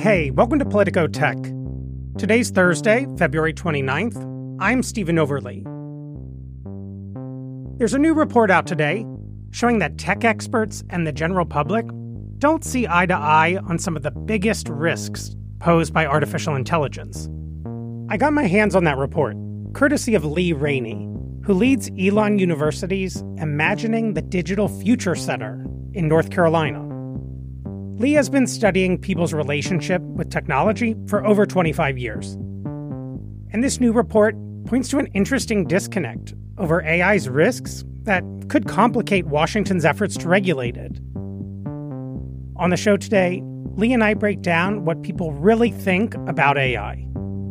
Hey, welcome to Politico Tech. Today's Thursday, February 29th. I'm Stephen Overley. There's a new report out today showing that tech experts and the general public don't see eye to eye on some of the biggest risks posed by artificial intelligence. I got my hands on that report, courtesy of Lee Rainie, who leads Elon University's Imagining the Digital Future Center in North Carolina. Lee has been studying people's relationship with technology for over 25 years. And this new report points to an interesting disconnect over AI's risks that could complicate Washington's efforts to regulate it. On the show today, Lee and I break down what people really think about AI.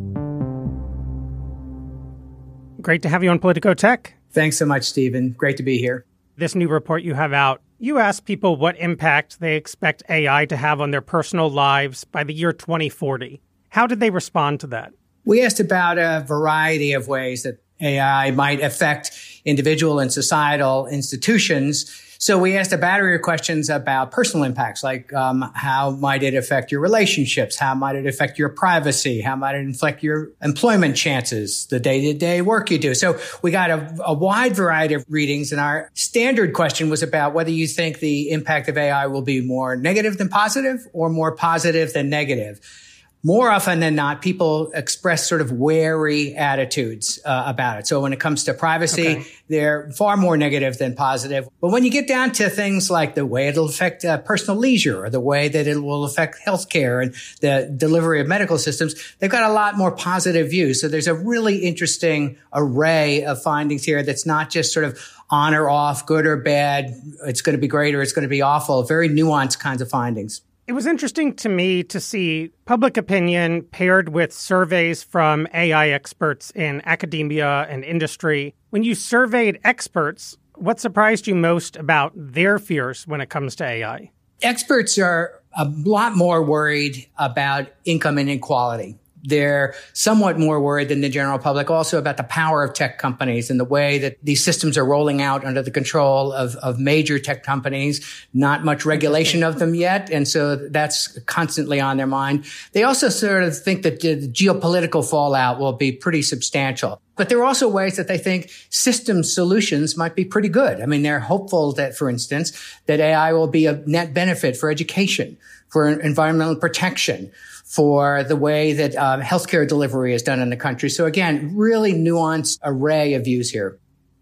Great to have you on Politico Tech. Thanks so much, Stephen. Great to be here. This new report you have out, you ask people what impact they expect AI to have on their personal lives by the year 2040. How did they respond to that? We asked about a variety of ways that AI might affect individual and societal institutions. So we asked a battery of questions about personal impacts, like how might it affect your relationships? How might it affect your privacy? How might it affect your employment chances, the day-to-day work you do? So we got a wide variety of readings, and our standard question was about whether you think the impact of AI will be more negative than positive or more positive than negative. More often than not, people express sort of wary attitudes about it. So when it comes to privacy, they're far more negative than positive. But when you get down to things like the way it'll affect personal leisure or the way that it will affect healthcare and the delivery of medical systems, they've got a lot more positive views. So there's a really interesting array of findings here that's not just sort of on or off, good or bad, it's going to be great or it's going to be awful, very nuanced kinds of findings. It was interesting to me to see public opinion paired with surveys from AI experts in academia and industry. When you surveyed experts, what surprised you most about their fears when it comes to AI? Experts are a lot more worried about income inequality. They're somewhat more worried than the general public also about the power of tech companies and the way that these systems are rolling out under the control of major tech companies. Not much regulation of them yet. And so that's constantly on their mind. They also sort of think that the geopolitical fallout will be pretty substantial. But there are also ways that they think system solutions might be pretty good. I mean, they're hopeful that, for instance, that AI will be a net benefit for education, for environmental protection, for the way that healthcare delivery is done in the country. So again, really nuanced array of views here.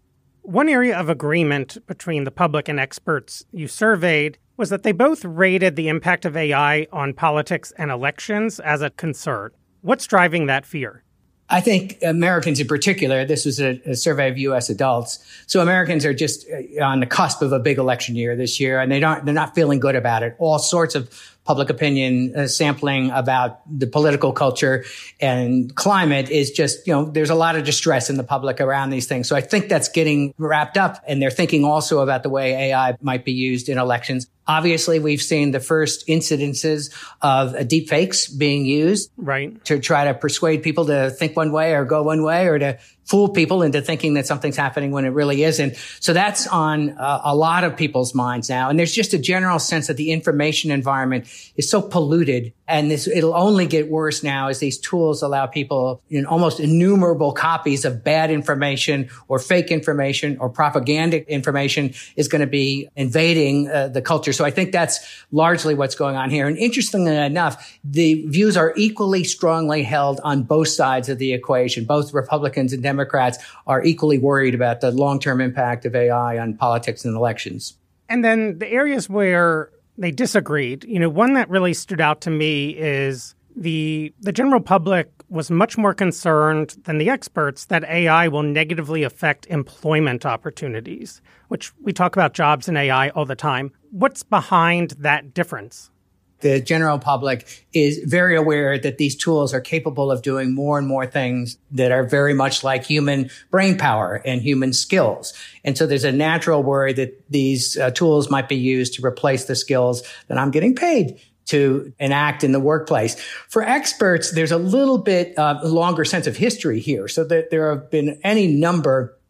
One area of agreement between the public and experts you surveyed was that they both rated the impact of AI on politics and elections as a concern. What's driving that fear? I think Americans in particular, this was a survey of U.S. adults. So Americans are just on the cusp of a big election year this year, and they're not feeling good about it. All sorts of public opinion sampling about the political culture and climate is just, there's a lot of distress in the public around these things. So I think that's getting wrapped up, and they're thinking also about the way AI might be used in elections. Obviously, we've seen the first incidences of deepfakes being used to try to persuade people to think one way or go one way, or to fool people into thinking that something's happening when it really isn't. So that's on a lot of people's minds now. And there's just a general sense that the information environment is so polluted, and it'll only get worse now as these tools allow people almost innumerable copies of bad information or fake information or propaganda information is going to be invading the culture. So I think that's largely what's going on here. And interestingly enough, the views are equally strongly held on both sides of the equation. Both Republicans and Democrats are equally worried about the long-term impact of AI on politics and elections. And then the areas where they disagreed, one that really stood out to me is the general public was much more concerned than the experts that AI will negatively affect employment opportunities, which we talk about jobs in AI all the time. What's behind that difference? The general public is very aware that these tools are capable of doing more and more things that are very much like human brain power and human skills. And so there's a natural worry that these tools might be used to replace the skills that I'm getting paid to enact in the workplace. For experts, there's a little bit longer sense of history here, so that there have been any number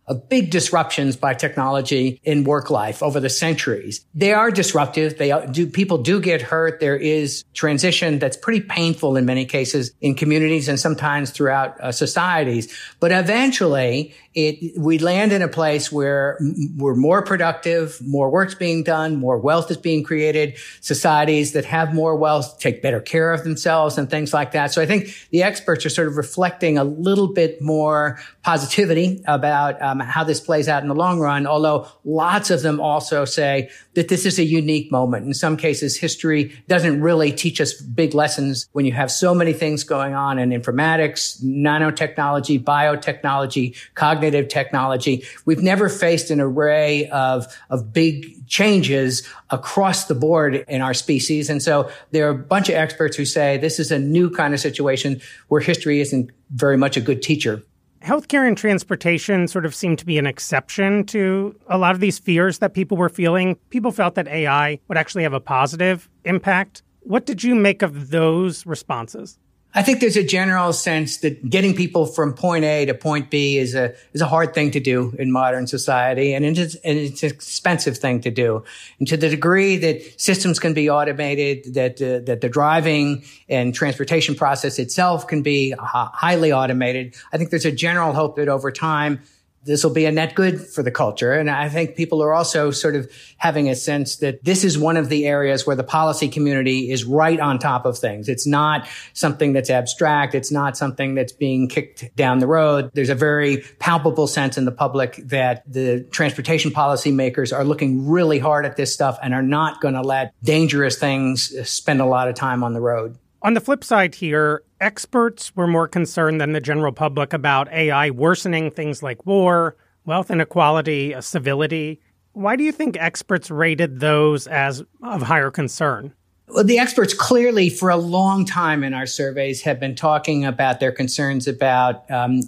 of big disruptions by technology in work life over the centuries. They are disruptive. People do get hurt. There is transition that's pretty painful in many cases in communities and sometimes throughout societies. But eventually we land in a place where we're more productive, more work's being done, more wealth is being created. Societies that have more wealth take better care of themselves and things like that. So I think the experts are sort of reflecting a little bit more positivity about how this plays out in the long run, although lots of them also say that this is a unique moment. In some cases, history doesn't really teach us big lessons when you have so many things going on in informatics, nanotechnology, biotechnology, cognitive technology. We've never faced an array of big changes across the board in our species. And so there are a bunch of experts who say this is a new kind of situation where history isn't very much a good teacher. Healthcare and transportation sort of seem to be an exception to a lot of these fears that people were feeling. People felt that AI would actually have a positive impact. What did you make of those responses? I think there's a general sense that getting people from point A to point B is a hard thing to do in modern society, and it's an expensive thing to do. And to the degree that systems can be automated, that the driving and transportation process itself can be highly automated, I think there's a general hope that over time this will be a net good for the culture. And I think people are also sort of having a sense that this is one of the areas where the policy community is right on top of things. It's not something that's abstract. It's not something that's being kicked down the road. There's a very palpable sense in the public that the transportation policymakers are looking really hard at this stuff and are not going to let dangerous things spend a lot of time on the road. On the flip side here, experts were more concerned than the general public about AI worsening things like war, wealth inequality, civility. Why do you think experts rated those as of higher concern? Well, the experts clearly for a long time in our surveys have been talking about their concerns about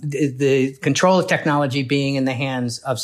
the control of technology being in the hands of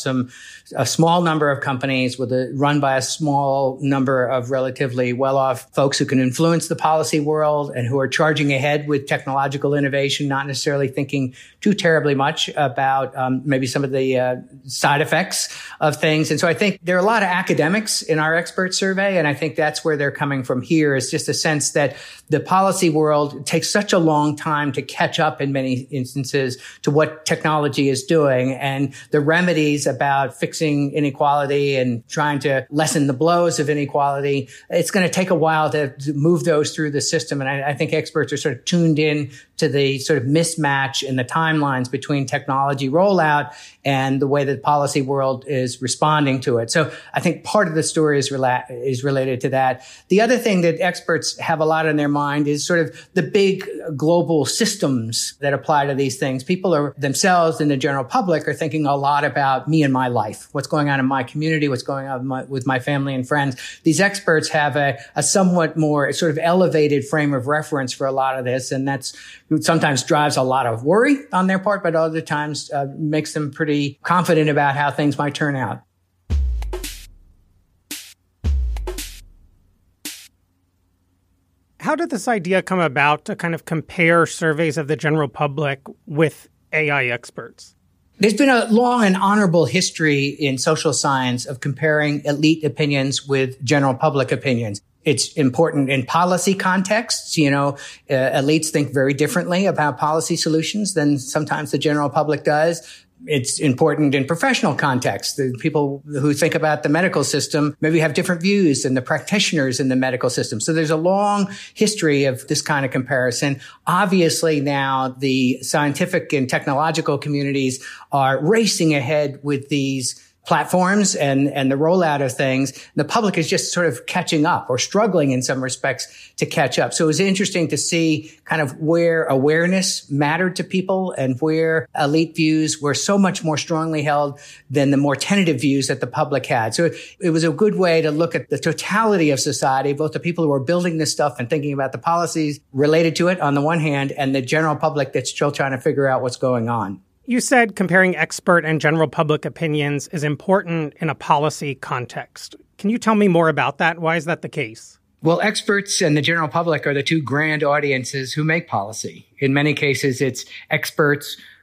a small number of companies run by a small number of relatively well-off folks who can influence the policy world and who are charging ahead with technological innovation, not necessarily thinking too terribly much about maybe some of the side effects of things. And so I think there are a lot of academics in our expert survey, and I think that's where they're coming from here, is just a sense that the policy world takes such a long time to catch up in many instances to what technology is doing, and the remedies about fixing inequality and trying to lessen the blows of inequality, it's going to take a while to move those through the system. And I think experts are sort of tuned in to the sort of mismatch in the timelines between technology rollout and the way that the policy world is responding to it. So I think part of the story is related to that. The other thing that experts have a lot on their mind is sort of the big global systems that apply to these things. People are themselves and the general public are thinking a lot about me and my life, what's going on in my community, what's going on with my family and friends. These experts have a somewhat more sort of elevated frame of reference for a lot of this, and that's sometimes drives a lot of worry on their part, but other times makes them pretty confident about how things might turn out. How did this idea come about to kind of compare surveys of the general public with AI experts? There's been a long and honorable history in social science of comparing elite opinions with general public opinions. It's important in policy contexts. Elites think very differently about policy solutions than sometimes the general public does. It's important in professional contexts. The people who think about the medical system maybe have different views than the practitioners in the medical system. So there's a long history of this kind of comparison. Obviously now the scientific and technological communities are racing ahead with these platforms and the rollout of things. The public is just sort of catching up or struggling in some respects to catch up. So it was interesting to see kind of where awareness mattered to people and where elite views were so much more strongly held than the more tentative views that the public had. So it was a good way to look at the totality of society, both the people who are building this stuff and thinking about the policies related to it on the one hand, and the general public that's still trying to figure out what's going on. You said comparing expert and general public opinions is important in a policy context. Can you tell me more about that? Why is that the case? Well, experts and the general public are the two grand audiences who make policy. In many cases, it's experts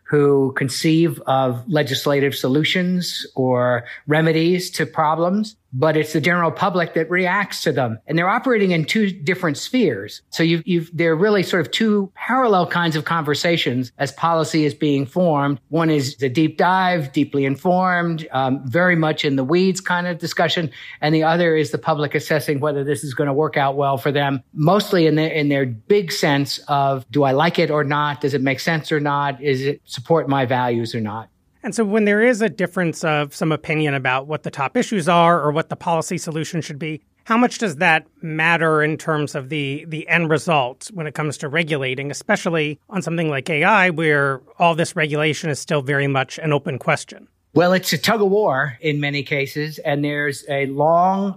who conceive of legislative solutions or remedies to problems, but it's the general public that reacts to them. And they're operating in two different spheres. So they're really sort of two parallel kinds of conversations as policy is being formed. One is the deep dive, deeply informed, very much in the weeds kind of discussion. And the other is the public assessing whether this is going to work out well for them, mostly in their big sense of, do I like it or not? Does it make sense or not? Is it support my values or not? And so when there is a difference of some opinion about what the top issues are or what the policy solution should be, how much does that matter in terms of the end result when it comes to regulating, especially on something like AI, where all this regulation is still very much an open question? Well, it's a tug of war in many cases, and there's a long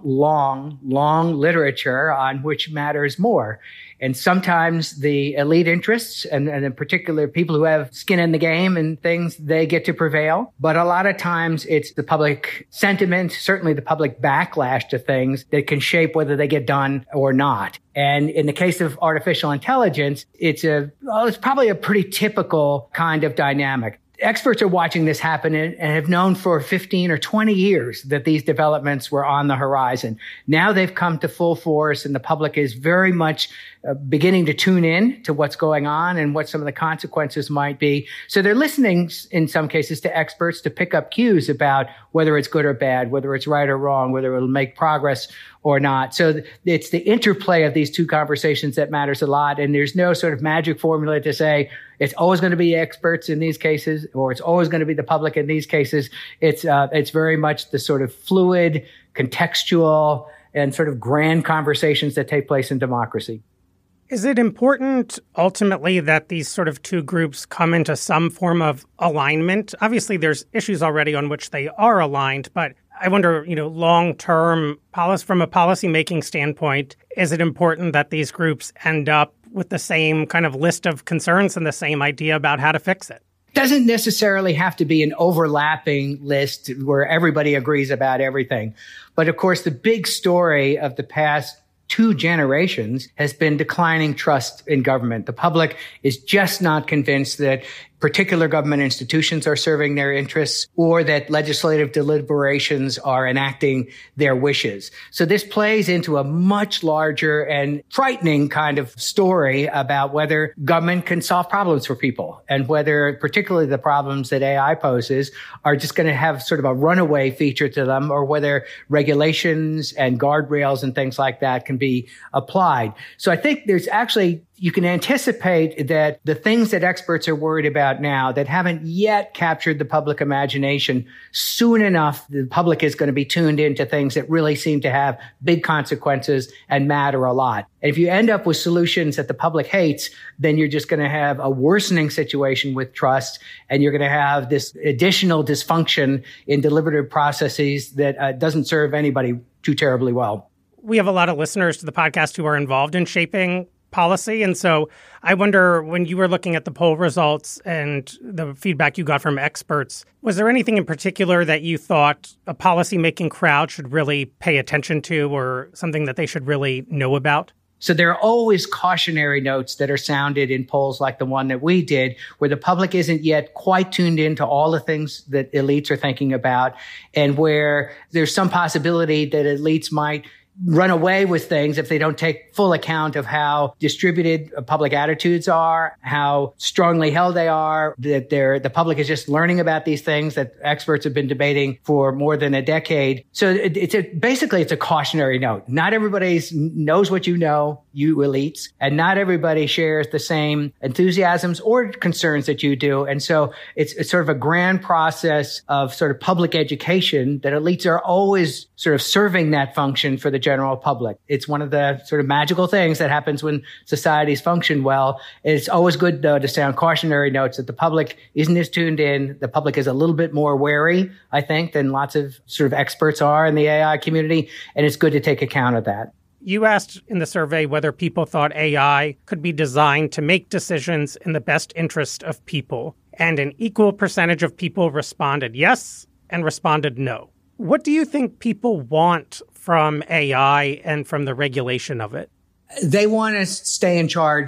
literature on which matters more. And sometimes the elite interests and in particular people who have skin in the game and things, they get to prevail. But a lot of times it's the public sentiment, certainly the public backlash to things that can shape whether they get done or not. And in the case of artificial intelligence, it's probably a pretty typical kind of dynamic. Experts are watching this happen and have known for 15 or 20 years that these developments were on the horizon. Now they've come to full force and the public is very much beginning to tune in to what's going on and what some of the consequences might be. So they're listening in some cases to experts to pick up cues about whether it's good or bad, whether it's right or wrong, whether it'll make progress or not. So it's the interplay of these two conversations that matters a lot. And there's no sort of magic formula to say it's always going to be experts in these cases or it's always going to be the public in these cases. It's very much the sort of fluid, contextual, and sort of grand conversations that take place in democracy. Is it important ultimately that these sort of two groups come into some form of alignment? Obviously, there's issues already on which they are aligned, but I wonder, long-term policy, from a policy-making standpoint, is it important that these groups end up with the same kind of list of concerns and the same idea about how to fix it? Doesn't necessarily have to be an overlapping list where everybody agrees about everything. But of course, the big story of the past 2 generations has been declining trust in government. The public is just not convinced that particular government institutions are serving their interests or that legislative deliberations are enacting their wishes. So this plays into a much larger and frightening kind of story about whether government can solve problems for people and whether particularly the problems that AI poses are just going to have sort of a runaway feature to them or whether regulations and guardrails and things like that can be applied. So I think there's actually you can anticipate that the things that experts are worried about now that haven't yet captured the public imagination, soon enough, the public is going to be tuned into things that really seem to have big consequences and matter a lot. And if you end up with solutions that the public hates, then you're just going to have a worsening situation with trust, and you're going to have this additional dysfunction in deliberative processes that doesn't serve anybody too terribly well. We have a lot of listeners to the podcast who are involved in shaping policy. And so I wonder, when you were looking at the poll results and the feedback you got from experts, was there anything in particular that you thought a policymaking crowd should really pay attention to or something that they should really know about? So there are always cautionary notes that are sounded in polls like the one that we did, where the public isn't yet quite tuned into all the things that elites are thinking about, and where there's some possibility that elites might run away with things if they don't take full account of how distributed public attitudes are, how strongly held they are, that the public is just learning about these things that experts have been debating for more than a decade. So basically it's a cautionary note. Not everybody knows what you know, you elites, and not everybody shares the same enthusiasms or concerns that you do. And so it's sort of a grand process of sort of public education that elites are always sort of serving that function for the general public. It's one of the sort of magical things that happens when societies function well. It's always good, though, to sound cautionary notes that the public isn't as tuned in. The public is a little bit more wary, I think, than lots of sort of experts are in the AI community. And it's good to take account of that. You asked in the survey whether people thought AI could be designed to make decisions in the best interest of people. And an equal percentage of people responded yes and responded no. What do you think people want from AI and from the regulation of it? They want to stay in charge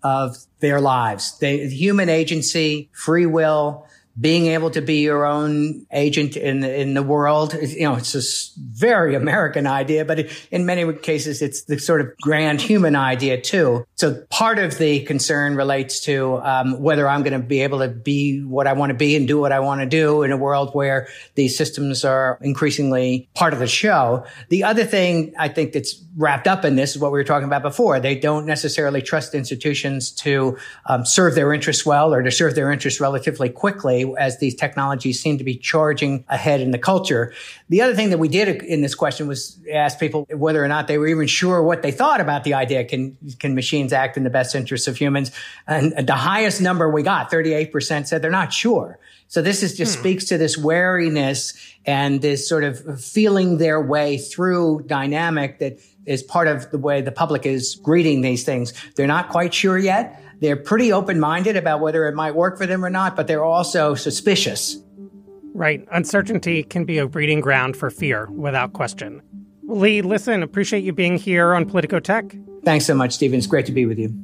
of their lives. Human agency, free will, being able to be your own agent in the world. It's a very American idea, but in many cases, it's the sort of grand human idea too. So part of the concern relates to whether I'm going to be able to be what I want to be and do what I want to do in a world where these systems are increasingly part of the show. The other thing I think that's wrapped up in this is what we were talking about before. They don't necessarily trust institutions to serve their interests well or to serve their interests relatively quickly as these technologies seem to be charging ahead in the culture. The other thing that we did in this question was ask people whether or not they were even sure what they thought about the idea. Can machines act in the best interests of humans? And the highest number we got, 38%, said they're not sure. So this just speaks to this wariness and this sort of feeling their way through dynamic that is part of the way the public is greeting these things. They're not quite sure yet. They're pretty open-minded about whether it might work for them or not, but they're also suspicious. Right. Uncertainty can be a breeding ground for fear, without question. Lee, listen, appreciate you being here on Politico Tech. Thanks so much, Stephen. It's great to be with you.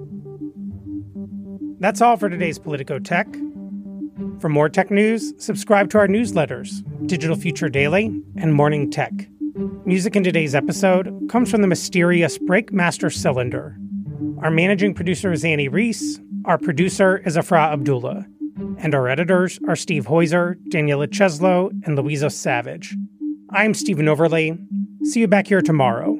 That's all for today's Politico Tech. For more tech news, subscribe to our newsletters, Digital Future Daily and Morning Tech. Music in today's episode comes from the mysterious Breakmaster Cylinder. Our managing producer is Annie Reese. Our producer is Afra Abdullah. And our editors are Steve Heuser, Daniela Cheslow, and Louisa Savage. I'm Stephen Overley. See you back here tomorrow